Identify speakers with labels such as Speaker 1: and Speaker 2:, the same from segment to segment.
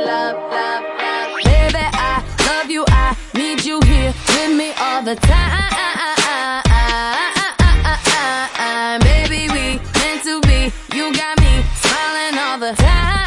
Speaker 1: love, love, love. Baby, I love you, I need you here with me all the time. Baby, we meant to be, you got me smiling all the time.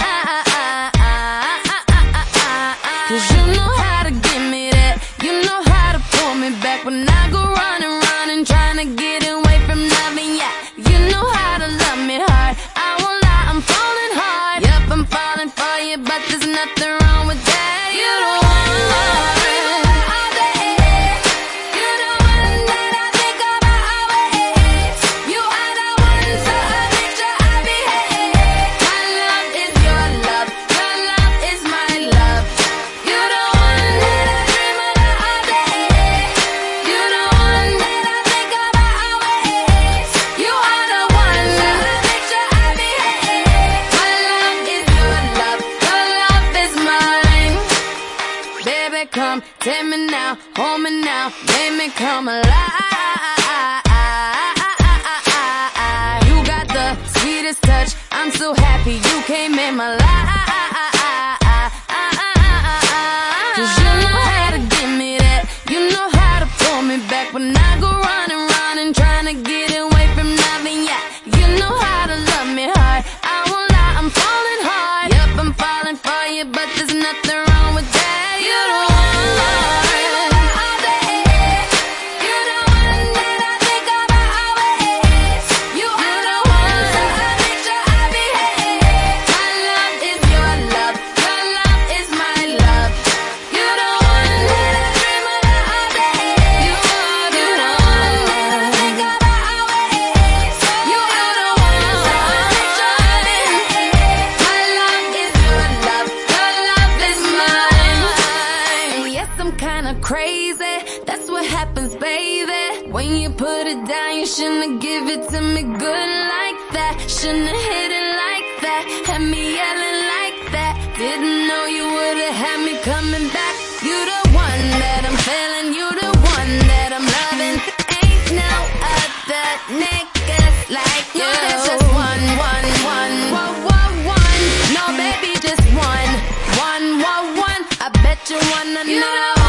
Speaker 1: 'Cause you know how to give me that, you know how to pull me back when I go running, running, trying to get away from loving ya. You know how to love me hard, I won't lie, I'm falling hard. Yup, I'm falling for you, but there's nothing wrong with that. You don't want love. Come, take me now, hold me now, make me come alive. You got the sweetest touch, I'm so happy you came in my life. 'Cause you know how to give me that, you know how to pull me back when I go running, running, trying to get away from loving ya. You know how to love me hard, I won't lie, I'm falling hard. Yup, I'm falling for you, but there's nothing wrong with that. You don't crazy, that's what happens, baby. When you put it down, you shouldn't give it to me good like that. Shouldn't hit it like that, had me yelling like that. Didn't know you would've had me coming back. You the one that I'm feeling, you the one that I'm loving. Ain't no other niggas like you. No, there's just one. No, baby, just one. I bet you wanna know.